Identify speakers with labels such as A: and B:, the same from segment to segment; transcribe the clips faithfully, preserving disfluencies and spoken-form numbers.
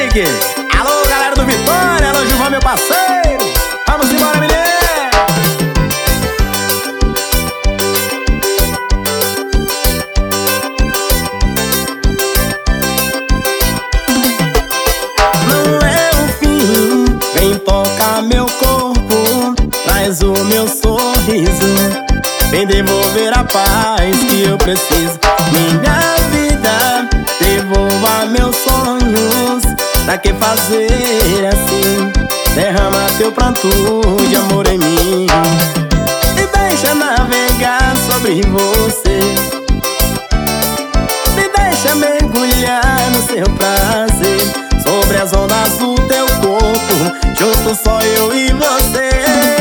A: Chique. Alô, galera do Vitória, alô, Gilvão, meu parceiro. Vamos embora, menino. Não é o fim, vem tocar meu corpo, traz o meu sorriso, vem devolver a paz que eu preciso. Minha vida, devolva meus sonhos. Pra que fazer assim? Derrama teu pranto de amor em mim e deixa navegar sobre você. Me deixa mergulhar no seu prazer, sobre as ondas do teu corpo, junto só eu e você.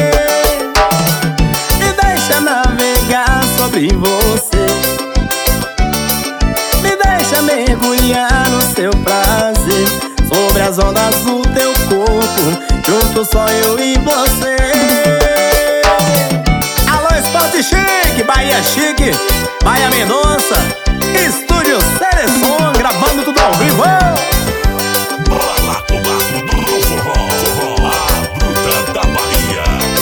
A: Me deixa navegar sobre você, me deixa mergulhar no seu prazer, sobre as ondas do teu corpo, junto só eu e você. Alô, Esporte Chique, Bahia Chique, Bahia Mendonça, Estúdio Seleção, gravando tudo ao vivo.
B: Bola pro barco do forró, forró, a bruta da Bahia.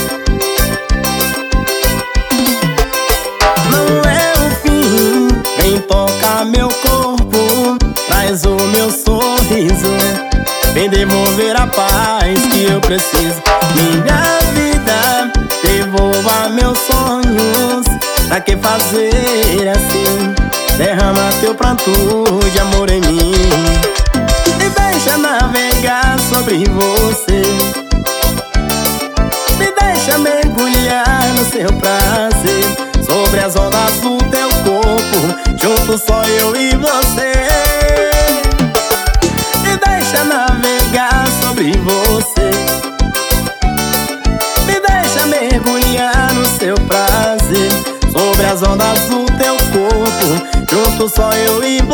A: Não é o fim, vem tocar meu corpo, traz o meu sorriso, vem devolver a paz que eu preciso. Minha vida, devolva meus sonhos. Pra que fazer assim? Derrama teu pranto de amor em mim e deixa navegar sobre você. Me deixa mergulhar no seu prazer, sobre as ondas do teu corpo, junto só eu e você. Me deixa navegar sobre você, me deixa mergulhar no seu prazer, sobre as ondas do teu corpo, junto só eu e